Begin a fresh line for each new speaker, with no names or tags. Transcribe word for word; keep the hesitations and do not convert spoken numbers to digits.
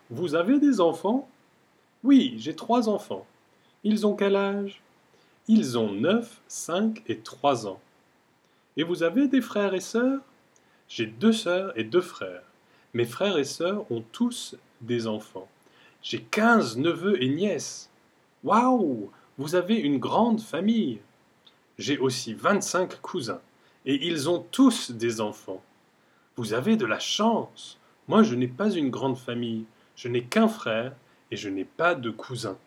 Vous avez des enfants? Oui, j'ai trois enfants. Ils ont quel âge? Ils ont neuf, cinq et trois ans. Et vous avez des frères et sœurs? J'ai deux sœurs et deux frères. Mes frères et sœurs ont tous des enfants. J'ai quinze neveux et nièces. Waouh! Vous avez une grande famille. J'ai aussi vingt-cinq cousins. Et ils ont tous des enfants. Vous avez de la chance. Moi, je n'ai pas une grande famille. Je n'ai qu'un frère et je n'ai pas de cousins.